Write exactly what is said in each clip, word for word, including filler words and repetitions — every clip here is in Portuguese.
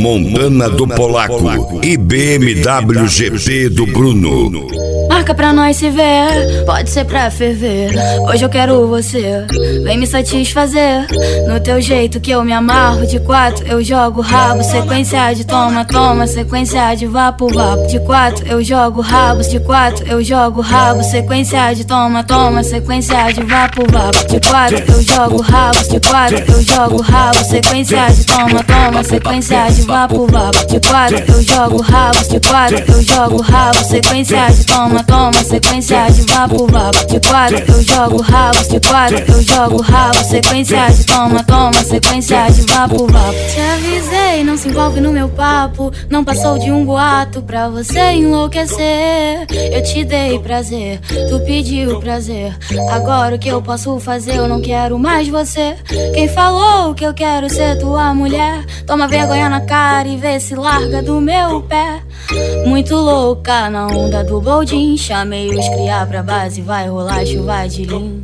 Montana do Polaco e B M W G P do Bruno. Marca pra nós se ver, pode ser pra ferver. Hoje eu quero você, vem me satisfazer. No teu jeito que eu me amarro. De quatro eu jogo rabo, sequência de toma, toma, sequência de vapo, vapo. De quatro eu jogo rabos, de quatro eu jogo rabo, sequência de toma, toma, sequência de vapo, vapo. De quatro eu jogo rabos, de quatro eu jogo rabo, sequência de toma, toma, sequência de vapo, vapo. De quatro eu jogo rabos, de quatro eu jogo rabo, sequência de toma, toma, sequência de vapo, vapo. De quatro eu jogo rabos, de quatro eu jogo rabo, sequência de toma, toma, sequência de vapo, vapo. Te avisei, não se envolve no meu papo. Não passou de um boato pra você enlouquecer. Eu te dei prazer, tu pediu prazer. Agora o que eu posso fazer? Eu não quero mais você. Quem falou que eu quero ser tua mulher? Toma vergonha na cara e vê se larga do meu pé. Muito louca na onda do boldin. Chamei os cria pra base, vai rolar chuva de lim.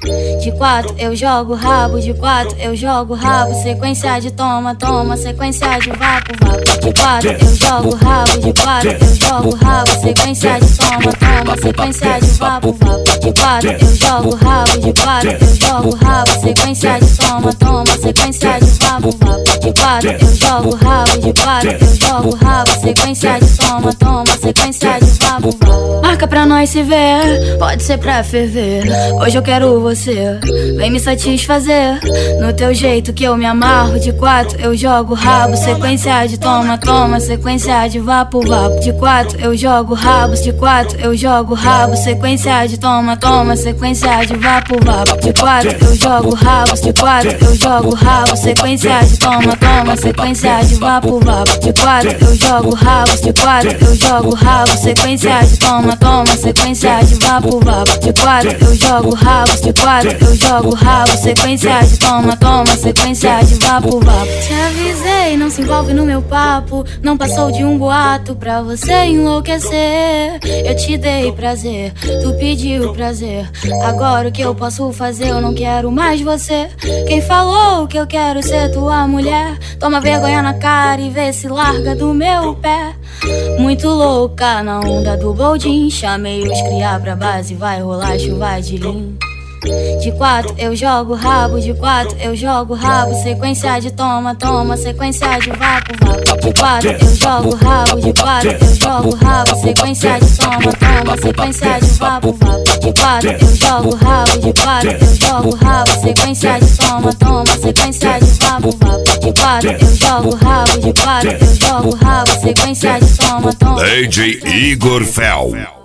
De quatro eu jogo rabo, de quatro eu jogo rabo, sequência de toma, toma, sequência de vapo, vapo. De quatro eu jogo rabo, de quatro eu jogo rabo, sequência de toma, toma, sequência de vapo, vapo. De quatro eu jogo rabo, de quatro eu jogo rabo, sequência de toma, toma, sequência de vapo, vapo. De quatro eu jogo rabo, de quatro eu jogo rabo, sequência de toma, toma, sequência de vapo, vapo. Marca pra nós se ver, pode ser pra ferver. Hoje eu quero você, vem me satisfazer. No teu jeito que eu me amarro. De quatro eu jogo rabo, sequência de toma, toma, sequência de vapo, vapo. De quatro eu jogo rabos, de quatro eu jogo rabo, sequência de toma, toma, sequência de vapo, vapo. De quatro eu jogo rabos, de quatro eu jogo rabo, sequência de toma, toma, sequência de vapo, vapo. De quatro eu jogo rabos, de quatro eu jogo rabo, sequência de toma, toma, sequência de vapo, vapo. De quatro eu jogo rabos, de quatro eu jogo rabo, sequência de toma, toma, sequência de vapo, vapo. Te avisei, não se envolve no meu papo. Não passou de um boato pra você enlouquecer. Eu te dei prazer, tu pediu prazer. Agora o que eu posso fazer? Eu não quero mais você. Quem falou que eu quero ser tua mulher? Toma vergonha na cara e vê se larga do meu pé. Muito louca na onda do boldin. Chamei os cria pra base, vai rolar chuva de lim. De quatro eu jogo rabo, de quatro eu jogo rabo, sequência de toma, toma, sequência de vapo, vapo. De quatro eu jogo rabo, de quatro eu jogo rabo, sequência de toma, toma, sequência de vapo, vapo. De quatro eu jogo rabo, de quatro eu jogo rabo, sequência de toma, toma, sequência de vapo, vapo. De quatro eu jogo rabo, de quatro eu jogo rabo, sequência de toma, toma. D J Igor Fel.